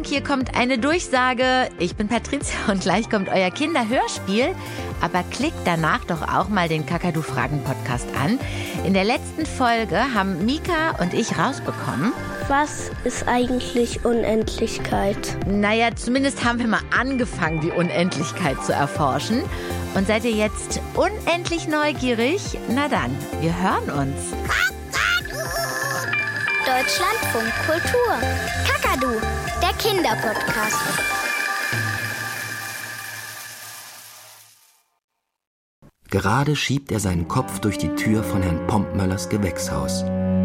hier kommt eine Durchsage. Ich bin Patricia und gleich kommt euer Kinderhörspiel. Aber klickt danach doch auch mal den Kakadu-Fragen-Podcast an. In der letzten Folge haben Mika und ich rausbekommen: Was ist eigentlich Unendlichkeit? Naja, zumindest haben wir mal angefangen, die Unendlichkeit zu erforschen. Und seid ihr jetzt unendlich neugierig? Na dann, wir hören uns. Deutschlandfunk Kultur. Kakadu, der Kinderpodcast. Gerade schiebt er seinen Kopf durch die Tür von Herrn Pompmöllers Gewächshaus.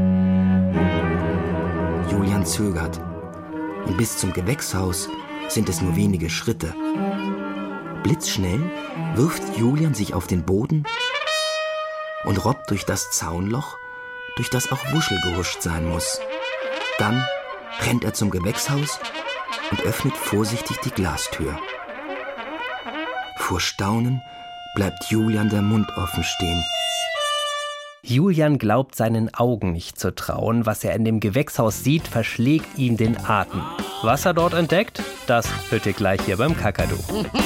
Julian zögert. Und bis zum Gewächshaus sind es nur wenige Schritte. Blitzschnell wirft Julian sich auf den Boden und robbt durch das Zaunloch, durch das auch Wuschel gehuscht sein muss. Dann rennt er zum Gewächshaus und öffnet vorsichtig die Glastür. Vor Staunen bleibt Julian der Mund offen stehen. Julian glaubt seinen Augen nicht zu trauen. Was er in dem Gewächshaus sieht, verschlägt ihm den Atem. Was er dort entdeckt, das hört ihr gleich hier beim Kakadu.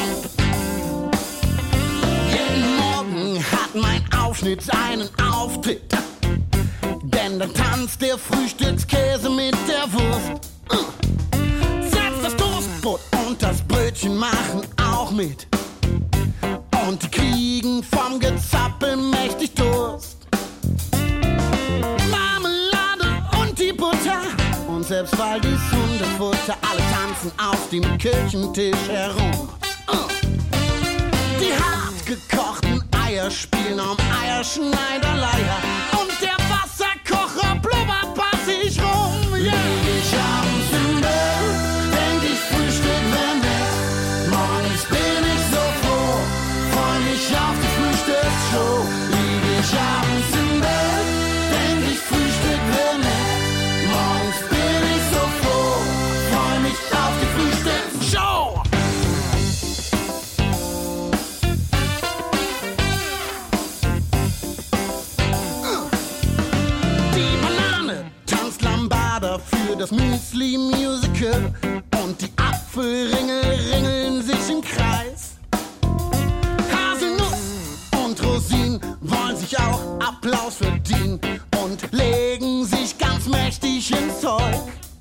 Jeden Morgen hat mein Aufschnitt seinen Auftritt. Denn dann tanzt der Frühstückskäse mit der Wurst. Selbst das Toastbrot und das Brötchen machen auch mit. Und die kriegen vom Gezappel mächtig Durst. Marmelade und die Butter und selbst Waldis Hundefutter, alle tanzen auf dem Küchentisch herum. Die hart gekochten Eier spielen am Eierschneiderleier und der Wasserkocher blubbert passig rum. Yeah. Lieg ich abends im Bett, denk ich Frühstück wär nett. Morgens bin ich so froh, freu mich auf die Frühstücksshow. Lieg ich abends im Bett, denk ich Frühstück wär nett. Morgens bin ich so froh, freu mich auf die Frühstücksshow. Die Banane tanzt Lambada für das Müsli-Musical und die Apfelringel ringeln sich im Kreis. Haselnuss und Rosinen wollen sich auch Applaus verdienen und legen sich ganz mächtig ins Zeug.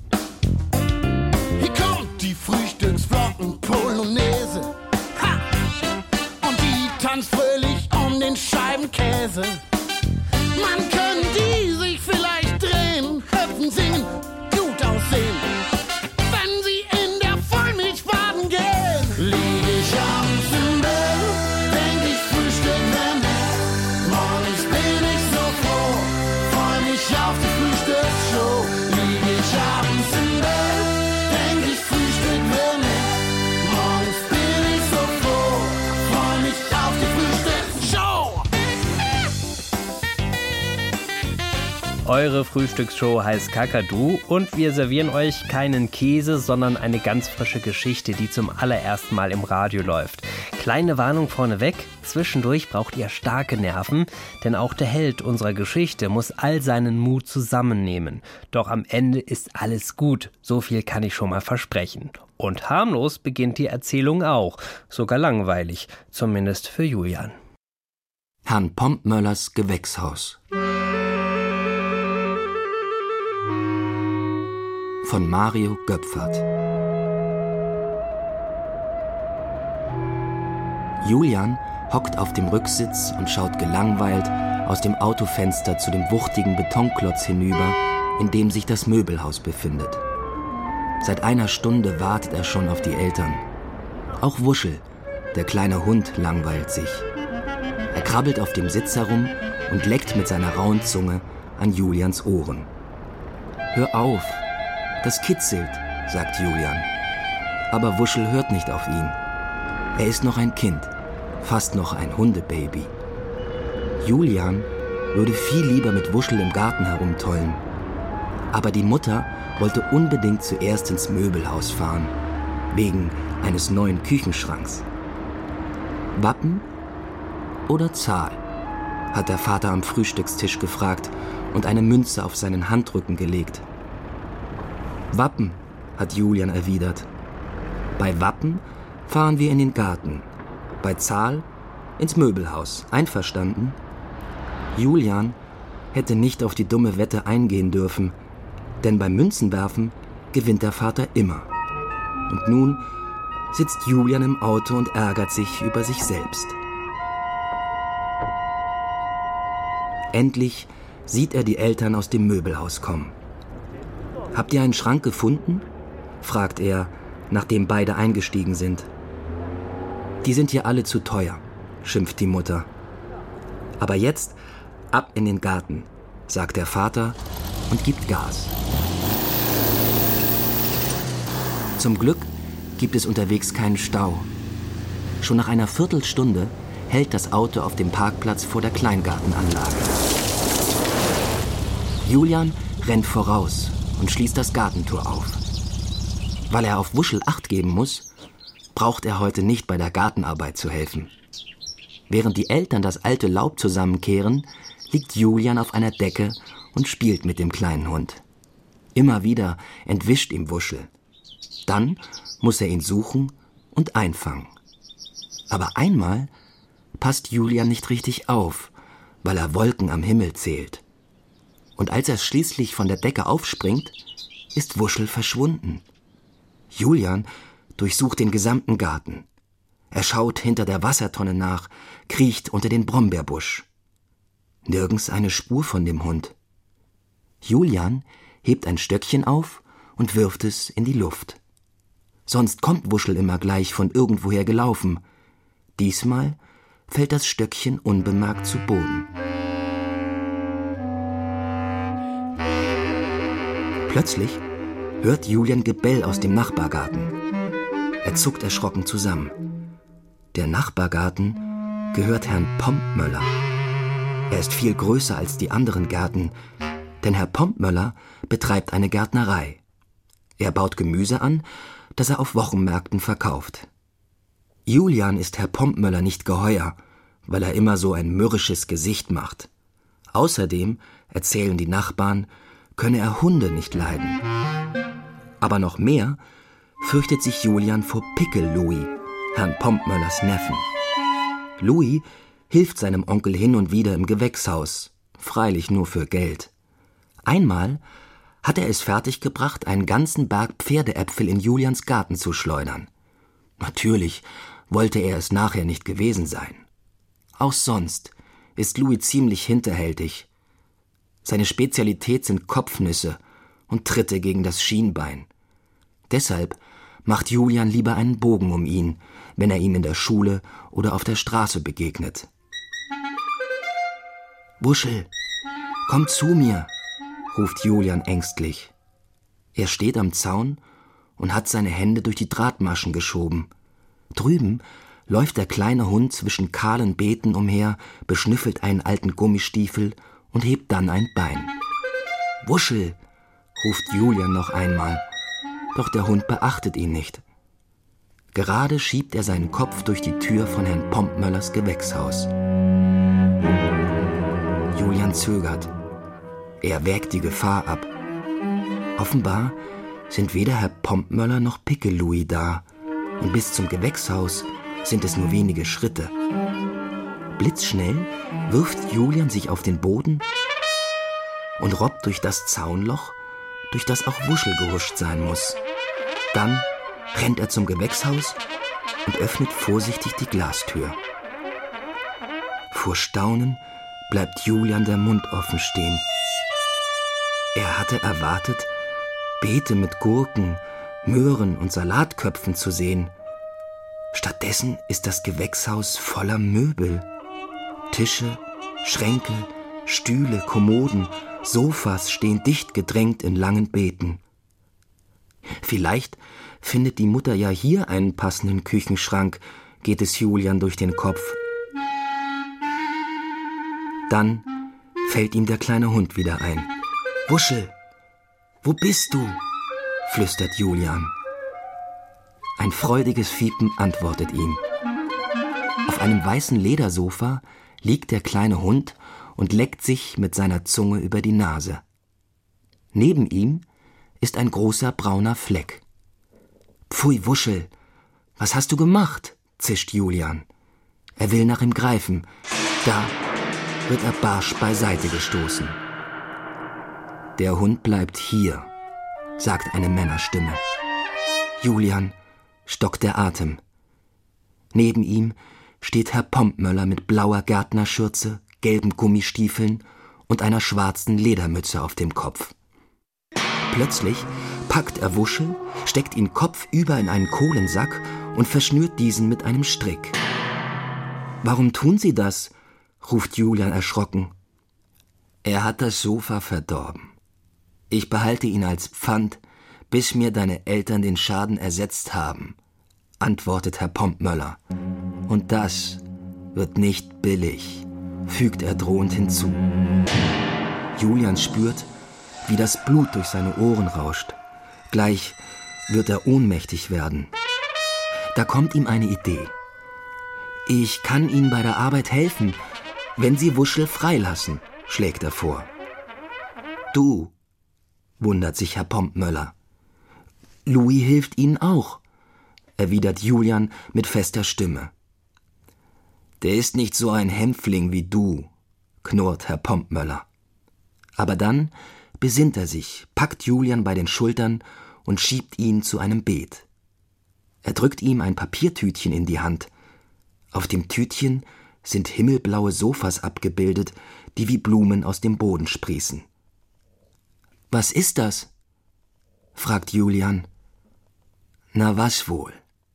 Hier kommt die Frühstücksflocken Polonaise. Ha! Und die tanzt fröhlich um den Scheibenkäse. Man können die sich vielleicht drehen, hüpfen, singen, gut aussehen, wenn sie in der Vollmilch baden gehen. Lieg ich abends im Bett, denk ich Frühstück wär nett. Morgens bin ich so froh, freu mich auf die Frühstücksshow. Lieg ich abends im Bett, denk ich Frühstück wär nett. Morgens bin ich so froh, freu mich auf die Frühstücksshow. Eure Frühstücksshow heißt Kakadu und wir servieren euch keinen Käse, sondern eine ganz frische Geschichte, die zum allerersten Mal im Radio läuft. Kleine Warnung vorneweg, zwischendurch braucht ihr starke Nerven, denn auch der Held unserer Geschichte muss all seinen Mut zusammennehmen. Doch am Ende ist alles gut, so viel kann ich schon mal versprechen. Und harmlos beginnt die Erzählung auch, sogar langweilig, zumindest für Julian. Herrn Pompmöllers Gewächshaus von Mario Göpfert. Julian hockt auf dem Rücksitz und schaut gelangweilt aus dem Autofenster zu dem wuchtigen Betonklotz hinüber, in dem sich das Möbelhaus befindet. Seit einer Stunde wartet er schon auf die Eltern. Auch Wuschel, der kleine Hund, langweilt sich. Er krabbelt auf dem Sitz herum und leckt mit seiner rauen Zunge an Julians Ohren. »Hör auf, das kitzelt«, sagt Julian. Aber Wuschel hört nicht auf ihn. Er ist noch ein Kind, fast noch ein Hundebaby. Julian würde viel lieber mit Wuschel im Garten herumtollen. Aber die Mutter wollte unbedingt zuerst ins Möbelhaus fahren, wegen eines neuen Küchenschranks. Wappen oder Zahl, hat der Vater am Frühstückstisch gefragt und eine Münze auf seinen Handrücken gelegt. Wappen, hat Julian erwidert. Bei Wappen fahren wir in den Garten, bei Zahl ins Möbelhaus. Einverstanden? Julian hätte nicht auf die dumme Wette eingehen dürfen, denn beim Münzenwerfen gewinnt der Vater immer. Und nun sitzt Julian im Auto und ärgert sich über sich selbst. Endlich sieht er die Eltern aus dem Möbelhaus kommen. »Habt ihr einen Schrank gefunden?« fragt er, nachdem beide eingestiegen sind. »Die sind hier alle zu teuer«, schimpft die Mutter. »Aber jetzt ab in den Garten«, sagt der Vater und gibt Gas. Zum Glück gibt es unterwegs keinen Stau. Schon nach einer Viertelstunde hält das Auto auf dem Parkplatz vor der Kleingartenanlage. Julian rennt voraus und schließt das Gartentor auf. Weil er auf Wuschel Acht geben muss, braucht er heute nicht bei der Gartenarbeit zu helfen. Während die Eltern das alte Laub zusammenkehren, liegt Julian auf einer Decke und spielt mit dem kleinen Hund. Immer wieder entwischt ihm Wuschel. Dann muss er ihn suchen und einfangen. Aber einmal passt Julian nicht richtig auf, weil er Wolken am Himmel zählt. Und als er schließlich von der Decke aufspringt, ist Wuschel verschwunden. Julian durchsucht den gesamten Garten. Er schaut hinter der Wassertonne nach, kriecht unter den Brombeerbusch. Nirgends eine Spur von dem Hund. Julian hebt ein Stöckchen auf und wirft es in die Luft. Sonst kommt Wuschel immer gleich von irgendwoher gelaufen. Diesmal fällt das Stöckchen unbemerkt zu Boden. Plötzlich hört Julian Gebell aus dem Nachbargarten. Er zuckt erschrocken zusammen. Der Nachbargarten gehört Herrn Pompmöller. Er ist viel größer als die anderen Gärten, denn Herr Pompmöller betreibt eine Gärtnerei. Er baut Gemüse an, das er auf Wochenmärkten verkauft. Julian ist Herr Pompmöller nicht geheuer, weil er immer so ein mürrisches Gesicht macht. Außerdem, erzählen die Nachbarn, könne er Hunde nicht leiden. Aber noch mehr fürchtet sich Julian vor Pickel Louis, Herrn Pompmöllers Neffen. Louis hilft seinem Onkel hin und wieder im Gewächshaus, freilich nur für Geld. Einmal hat er es fertiggebracht, einen ganzen Berg Pferdeäpfel in Julians Garten zu schleudern. Natürlich wollte er es nachher nicht gewesen sein. Auch sonst ist Louis ziemlich hinterhältig. Seine Spezialität sind Kopfnüsse und Tritte gegen das Schienbein. Deshalb macht Julian lieber einen Bogen um ihn, wenn er ihm in der Schule oder auf der Straße begegnet. »Wuschel, komm zu mir«, ruft Julian ängstlich. Er steht am Zaun und hat seine Hände durch die Drahtmaschen geschoben. Drüben läuft der kleine Hund zwischen kahlen Beeten umher, beschnüffelt einen alten Gummistiefel und hebt dann ein Bein. »Wuschel«, ruft Julian noch einmal, doch der Hund beachtet ihn nicht. Gerade schiebt er seinen Kopf durch die Tür von Herrn Pompmöllers Gewächshaus. Julian zögert. Er wägt die Gefahr ab. Offenbar sind weder Herr Pompmöller noch Pickel Louis da, und bis zum Gewächshaus sind es nur wenige Schritte. Blitzschnell wirft Julian sich auf den Boden und robbt durch das Zaunloch, durch das auch Wuschel gehuscht sein muss. Dann rennt er zum Gewächshaus und öffnet vorsichtig die Glastür. Vor Staunen bleibt Julian der Mund offen stehen. Er hatte erwartet, Beete mit Gurken, Möhren und Salatköpfen zu sehen. Stattdessen ist das Gewächshaus voller Möbel. Tische, Schränke, Stühle, Kommoden, Sofas stehen dicht gedrängt in langen Beeten. Vielleicht findet die Mutter ja hier einen passenden Küchenschrank, geht es Julian durch den Kopf. Dann fällt ihm der kleine Hund wieder ein. »Wuschel, wo bist du?« flüstert Julian. Ein freudiges Fiepen antwortet ihm. Auf einem weißen Ledersofa liegt der kleine Hund und leckt sich mit seiner Zunge über die Nase. Neben ihm ist ein großer brauner Fleck. »Pfui, Wuschel, was hast du gemacht?« zischt Julian. Er will nach ihm greifen. Da wird er barsch beiseite gestoßen. »Der Hund bleibt hier«, sagt eine Männerstimme. Julian stockt der Atem. Neben ihm steht Herr Pompmöller mit blauer Gärtnerschürze, gelben Gummistiefeln und einer schwarzen Ledermütze auf dem Kopf. Plötzlich packt er Wuschel, steckt ihn kopfüber in einen Kohlensack und verschnürt diesen mit einem Strick. »Warum tun Sie das?« ruft Julian erschrocken. »Er hat das Sofa verdorben. Ich behalte ihn als Pfand, bis mir deine Eltern den Schaden ersetzt haben«, antwortet Herr Pompmöller. »Und das wird nicht billig«, fügt er drohend hinzu. Julian spürt, wie das Blut durch seine Ohren rauscht. Gleich wird er ohnmächtig werden. Da kommt ihm eine Idee. »Ich kann Ihnen bei der Arbeit helfen, wenn Sie Wuschel freilassen«, schlägt er vor. »Du«, wundert sich Herr Pompmöller. »Louis hilft Ihnen auch«, erwidert Julian mit fester Stimme. »Der ist nicht so ein Hämpfling wie du«, knurrt Herr Pompmöller. Aber dann besinnt er sich, packt Julian bei den Schultern und schiebt ihn zu einem Beet. Er drückt ihm ein Papiertütchen in die Hand. Auf dem Tütchen sind himmelblaue Sofas abgebildet, die wie Blumen aus dem Boden sprießen. »Was ist das?« fragt Julian. »Na was wohl?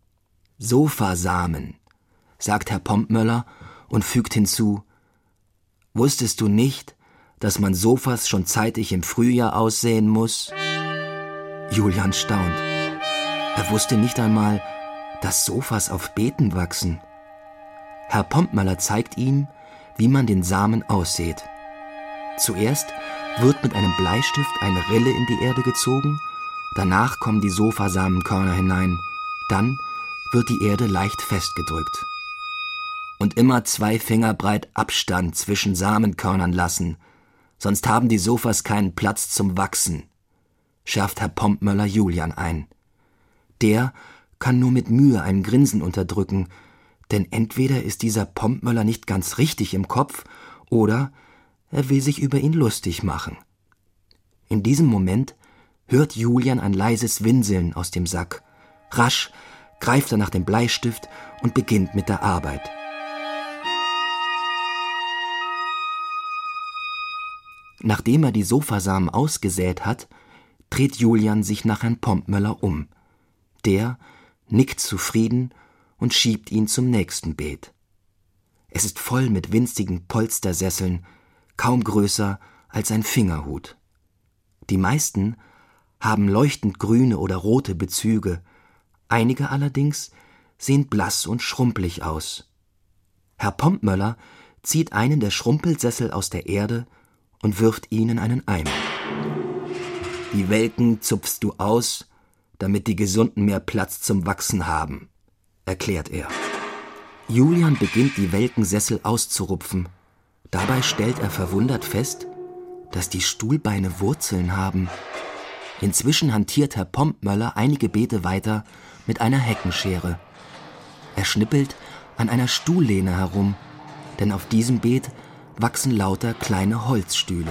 Sofasamen«, sagt Herr Pompmöller und fügt hinzu: »Wusstest du nicht, dass man Sofas schon zeitig im Frühjahr aussäen muss?« Julian staunt. Er wusste nicht einmal, dass Sofas auf Beeten wachsen. Herr Pompmöller zeigt ihm, wie man den Samen aussät. Zuerst wird mit einem Bleistift eine Rille in die Erde gezogen, danach kommen die Sofasamenkörner hinein, dann wird die Erde leicht festgedrückt. Und immer 2 Finger breit Abstand zwischen Samenkörnern lassen, sonst haben die Sofas keinen Platz zum Wachsen, schärft Herr Pompmöller Julian ein. Der kann nur mit Mühe ein Grinsen unterdrücken, denn entweder ist dieser Pompmöller nicht ganz richtig im Kopf oder er will sich über ihn lustig machen. In diesem Moment hört Julian ein leises Winseln aus dem Sack. Rasch greift er nach dem Bleistift und beginnt mit der Arbeit. Nachdem er die Sofasamen ausgesät hat, dreht Julian sich nach Herrn Pompmöller um. Der nickt zufrieden und schiebt ihn zum nächsten Beet. Es ist voll mit winzigen Polstersesseln, kaum größer als ein Fingerhut. Die meisten haben leuchtend grüne oder rote Bezüge, einige allerdings sehen blass und schrumpelig aus. Herr Pompmöller zieht einen der Schrumpelsessel aus der Erde und wirft ihn in einen Eimer. »Die Welken zupfst du aus, damit die Gesunden mehr Platz zum Wachsen haben«, erklärt er. Julian beginnt, die welken Sessel auszurupfen. Dabei stellt er verwundert fest, dass die Stuhlbeine Wurzeln haben. Inzwischen hantiert Herr Pompmöller einige Beete weiter mit einer Heckenschere. Er schnippelt an einer Stuhllehne herum, denn auf diesem Beet wachsen lauter kleine Holzstühle.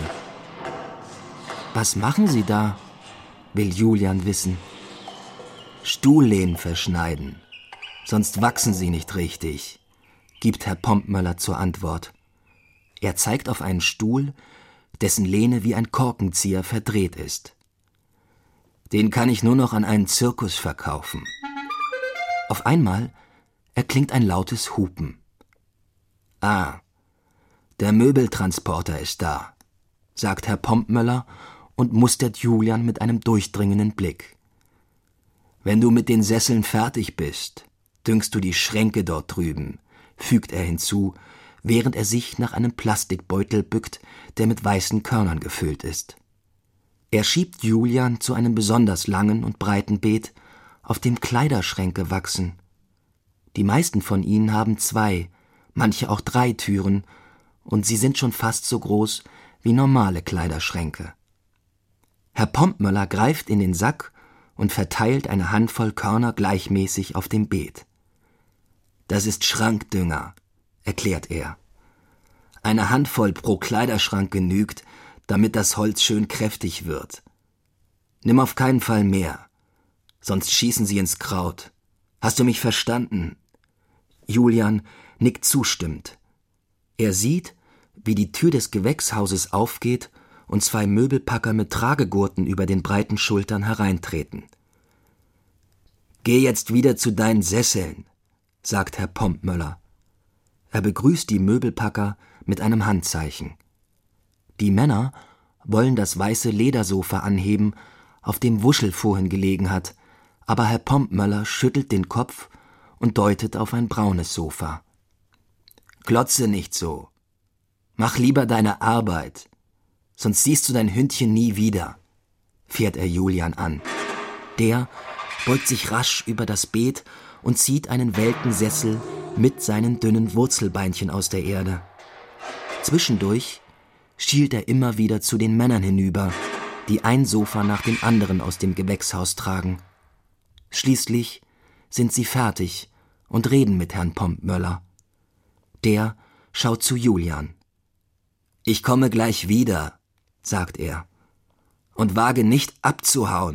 »Was machen Sie da?« will Julian wissen. »Stuhllehnen verschneiden, sonst wachsen sie nicht richtig«, gibt Herr Pompmöller zur Antwort. Er zeigt auf einen Stuhl, dessen Lehne wie ein Korkenzieher verdreht ist. »Den kann ich nur noch an einen Zirkus verkaufen.« Auf einmal erklingt ein lautes Hupen. »Ah, der Möbeltransporter ist da«, sagt Herr Pompmöller und mustert Julian mit einem durchdringenden Blick. »Wenn du mit den Sesseln fertig bist, düngst du die Schränke dort drüben«, fügt er hinzu, während er sich nach einem Plastikbeutel bückt, der mit weißen Körnern gefüllt ist. Er schiebt Julian zu einem besonders langen und breiten Beet, auf dem Kleiderschränke wachsen. Die meisten von ihnen haben 2, manche auch 3 Türen, und sie sind schon fast so groß wie normale Kleiderschränke. Herr Pompmöller greift in den Sack und verteilt eine Handvoll Körner gleichmäßig auf dem Beet. »Das ist Schrankdünger«, erklärt er. »Eine Handvoll pro Kleiderschrank genügt, damit das Holz schön kräftig wird. Nimm auf keinen Fall mehr, sonst schießen sie ins Kraut. Hast du mich verstanden?« Julian nickt zustimmend. Er sieht, wie die Tür des Gewächshauses aufgeht und 2 Möbelpacker mit Tragegurten über den breiten Schultern hereintreten. »Geh jetzt wieder zu deinen Sesseln«, sagt Herr Pompmöller. Er begrüßt die Möbelpacker mit einem Handzeichen. Die Männer wollen das weiße Ledersofa anheben, auf dem Wuschel vorhin gelegen hat, aber Herr Pompmöller schüttelt den Kopf und deutet auf ein braunes Sofa. »Glotze nicht so. Mach lieber deine Arbeit, sonst siehst du dein Hündchen nie wieder«, fährt er Julian an. Der beugt sich rasch über das Beet und zieht einen welken Sessel mit seinen dünnen Wurzelbeinchen aus der Erde. Zwischendurch schielt er immer wieder zu den Männern hinüber, die ein Sofa nach dem anderen aus dem Gewächshaus tragen. Schließlich sind sie fertig und reden mit Herrn Pompmöller. Der schaut zu Julian. »Ich komme gleich wieder«, sagt er, »und wage nicht abzuhauen.«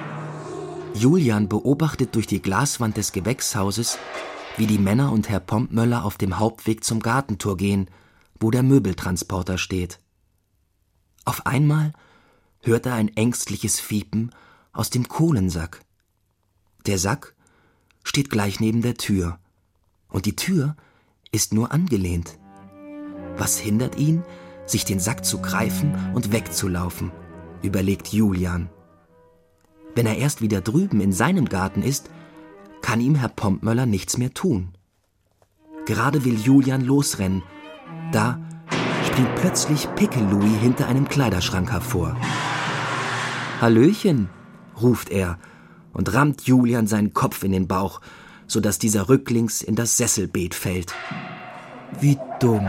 Julian beobachtet durch die Glaswand des Gewächshauses, wie die Männer und Herr Pompmöller auf dem Hauptweg zum Gartentor gehen, wo der Möbeltransporter steht. Auf einmal hört er ein ängstliches Fiepen aus dem Kohlensack. Der Sack steht gleich neben der Tür, und die Tür ist nur angelehnt. Was hindert ihn, sich den Sack zu greifen und wegzulaufen, überlegt Julian. Wenn er erst wieder drüben in seinem Garten ist, kann ihm Herr Pompmöller nichts mehr tun. Gerade will Julian losrennen, da springt plötzlich Pickel-Louis hinter einem Kleiderschrank hervor. »Hallöchen«, ruft er und rammt Julian seinen Kopf in den Bauch, sodass dieser rücklings in das Sesselbeet fällt. »Wie dumm.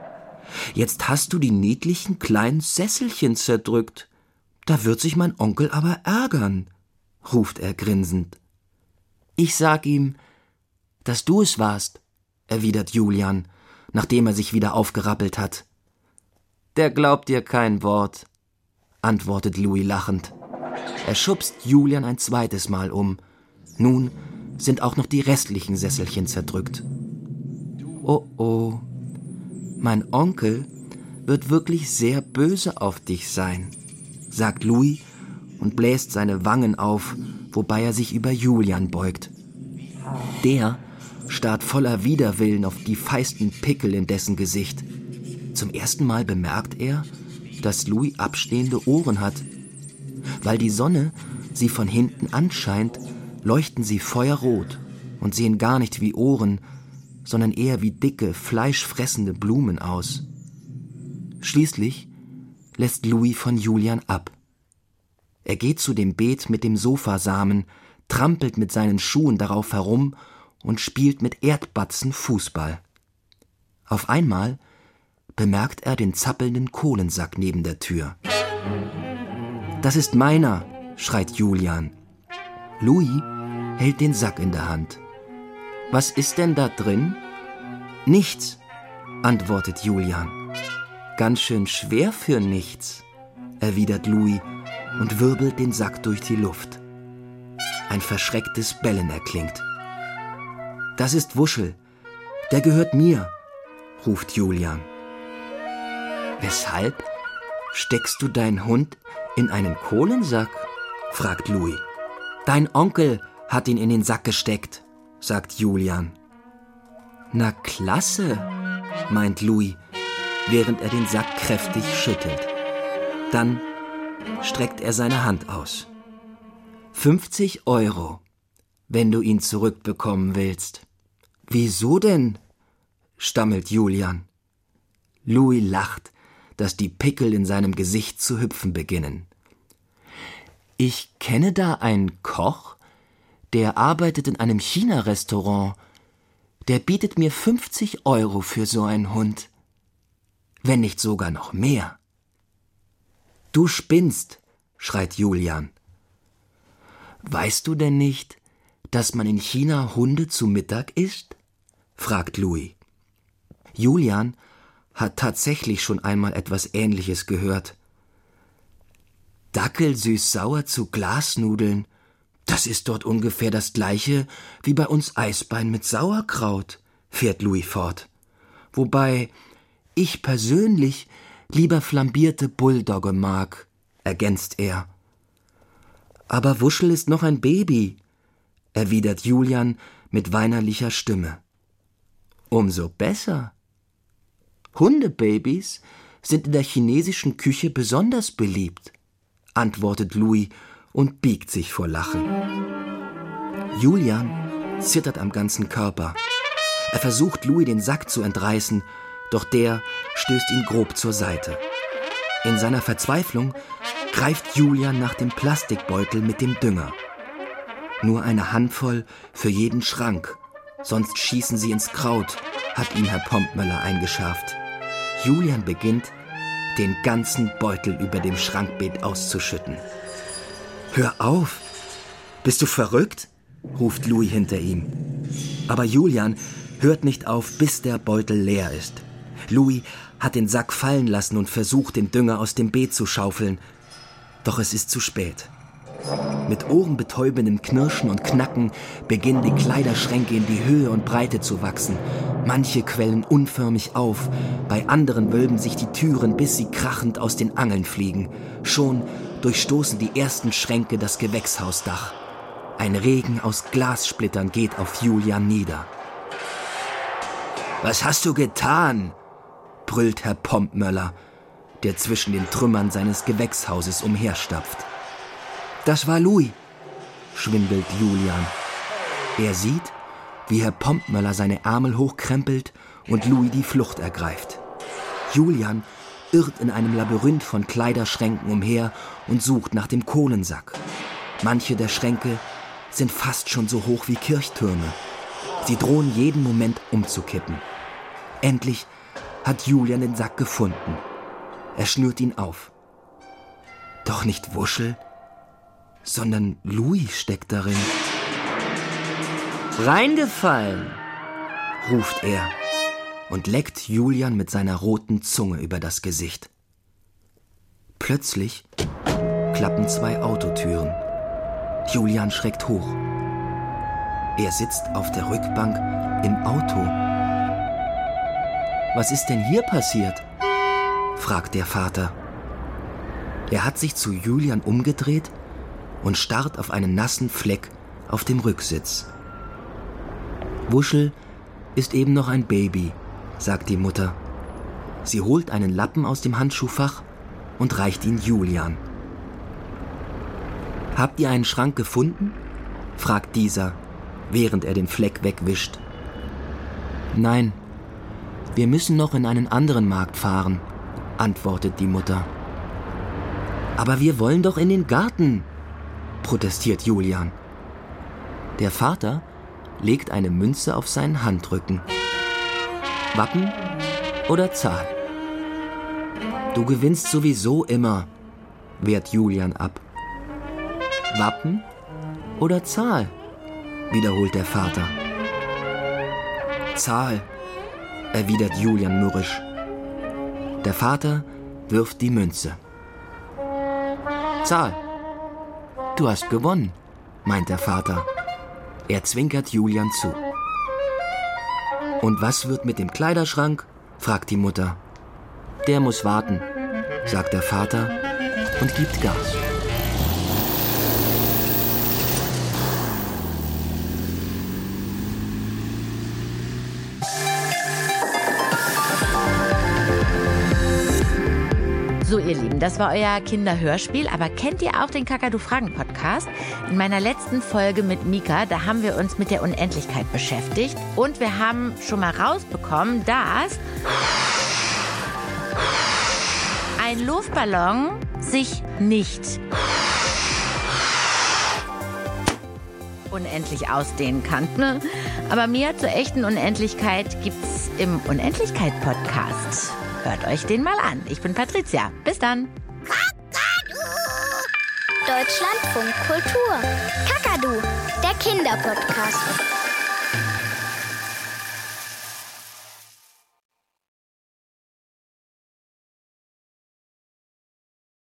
Jetzt hast du die niedlichen kleinen Sesselchen zerdrückt. Da wird sich mein Onkel aber ärgern«, ruft er grinsend. »Ich sag ihm, dass du es warst«, erwidert Julian, nachdem er sich wieder aufgerappelt hat. »Der glaubt dir kein Wort«, antwortet Louis lachend. Er schubst Julian ein zweites Mal um. Nun sind auch noch die restlichen Sesselchen zerdrückt. »Oh oh, mein Onkel wird wirklich sehr böse auf dich sein«, sagt Louis und bläst seine Wangen auf, wobei er sich über Julian beugt. Der starrt voller Widerwillen auf die feisten Pickel in dessen Gesicht. Zum ersten Mal bemerkt er, dass Louis abstehende Ohren hat. Weil die Sonne sie von hinten anscheint, leuchten sie feuerrot und sehen gar nicht wie Ohren, sondern eher wie dicke, fleischfressende Blumen aus. Schließlich lässt Louis von Julian ab. Er geht zu dem Beet mit dem Sofasamen, trampelt mit seinen Schuhen darauf herum und spielt mit Erdbatzen Fußball. Auf einmal bemerkt er den zappelnden Kohlensack neben der Tür. »Das ist meiner«, schreit Julian. Louis hält den Sack in der Hand. »Was ist denn da drin?« »Nichts«, antwortet Julian. »Ganz schön schwer für nichts«, erwidert Louis und wirbelt den Sack durch die Luft. Ein verschrecktes Bellen erklingt. »Das ist Wuschel, der gehört mir«, ruft Julian. »Weshalb steckst du deinen Hund in einen Kohlensack?«, fragt Louis. »Dein Onkel hat ihn in den Sack gesteckt«, sagt Julian. »Na klasse«, meint Louis, während er den Sack kräftig schüttelt. Dann streckt er seine Hand aus. 50 €, wenn du ihn zurückbekommen willst. »Wieso denn?«, stammelt Julian. Louis lacht, dass die Pickel in seinem Gesicht zu hüpfen beginnen. »Ich kenne da einen Koch, der arbeitet in einem China-Restaurant. Der bietet mir 50 € für so einen Hund. Wenn nicht sogar noch mehr.« »Du spinnst«, schreit Julian. Weißt du denn nicht, dass man in China Hunde zu Mittag isst? Fragt Louis. Julian hat tatsächlich schon einmal etwas Ähnliches gehört. Dackel süß-sauer zu Glasnudeln, das ist dort ungefähr das Gleiche wie bei uns Eisbein mit Sauerkraut, fährt Louis fort. Wobei ich persönlich lieber flambierte Bulldogge mag, ergänzt er. Aber Wuschel ist noch ein Baby, erwidert Julian mit weinerlicher Stimme. Umso besser. Hundebabys sind in der chinesischen Küche besonders beliebt, antwortet Louis und biegt sich vor Lachen. Julian zittert am ganzen Körper. Er versucht, Louis den Sack zu entreißen, doch der stößt ihn grob zur Seite. In seiner Verzweiflung greift Julian nach dem Plastikbeutel mit dem Dünger. Nur eine Handvoll für jeden Schrank, sonst schießen sie ins Kraut, hat ihm Herr Pompmöller eingeschärft. Julian beginnt, den ganzen Beutel über dem Schrankbeet auszuschütten. »Hör auf! Bist du verrückt?« ruft Louis hinter ihm. Aber Julian hört nicht auf, bis der Beutel leer ist. Louis hat den Sack fallen lassen und versucht, den Dünger aus dem Beet zu schaufeln. Doch es ist zu spät. Mit ohrenbetäubendem Knirschen und Knacken beginnen die Kleiderschränke in die Höhe und Breite zu wachsen. Manche quellen unförmig auf, bei anderen wölben sich die Türen, bis sie krachend aus den Angeln fliegen. Schon durchstoßen die ersten Schränke das Gewächshausdach. Ein Regen aus Glassplittern geht auf Julian nieder. »Was hast du getan?« brüllt Herr Pompmöller, der zwischen den Trümmern seines Gewächshauses umherstapft. »Das war Louis«, schwindelt Julian. Er sieht, wie Herr Pompmöller seine Ärmel hochkrempelt und Louis die Flucht ergreift. Julian irrt in einem Labyrinth von Kleiderschränken umher und sucht nach dem Kohlensack. Manche der Schränke sind fast schon so hoch wie Kirchtürme. Sie drohen jeden Moment umzukippen. Endlich hat Julian den Sack gefunden. Er schnürt ihn auf. Doch nicht Wuschel, sondern Louis steckt darin. »Reingefallen«, ruft er und leckt Julian mit seiner roten Zunge über das Gesicht. Plötzlich klappen 2 Autotüren. Julian schreckt hoch. Er sitzt auf der Rückbank im Auto. »Was ist denn hier passiert?« fragt der Vater. Er hat sich zu Julian umgedreht und starrt auf einen nassen Fleck auf dem Rücksitz. »Wuschel ist eben noch ein Baby«, sagt die Mutter. Sie holt einen Lappen aus dem Handschuhfach und reicht ihn Julian. »Habt ihr einen Schrank gefunden?« fragt dieser, während er den Fleck wegwischt. »Nein, wir müssen noch in einen anderen Markt fahren«, antwortet die Mutter. »Aber wir wollen doch in den Garten«, protestiert Julian. Der Vater legt eine Münze auf seinen Handrücken. »Wappen oder Zahl?« »Du gewinnst sowieso immer«, wehrt Julian ab. »Wappen oder Zahl?«, wiederholt der Vater. »Zahl«, erwidert Julian mürrisch. Der Vater wirft die Münze. »Zahl. Du hast gewonnen«, meint der Vater. Er zwinkert Julian zu. »Und was wird mit dem Kleiderschrank?«, fragt die Mutter. »Der muss warten«, sagt der Vater und gibt Gas. So, ihr Lieben, das war euer Kinderhörspiel. Aber kennt ihr auch den Kakadu-Fragen-Podcast? In meiner letzten Folge mit Mika, da haben wir uns mit der Unendlichkeit beschäftigt. Und wir haben schon mal rausbekommen, dass ein Luftballon sich nicht unendlich ausdehnen kann. Aber mehr zur echten Unendlichkeit gibt's im Unendlichkeit-Podcast. Hört euch den mal an. Ich bin Patricia. Bis dann. Deutschlandfunk Kultur. Kakadu, der Kinderpodcast.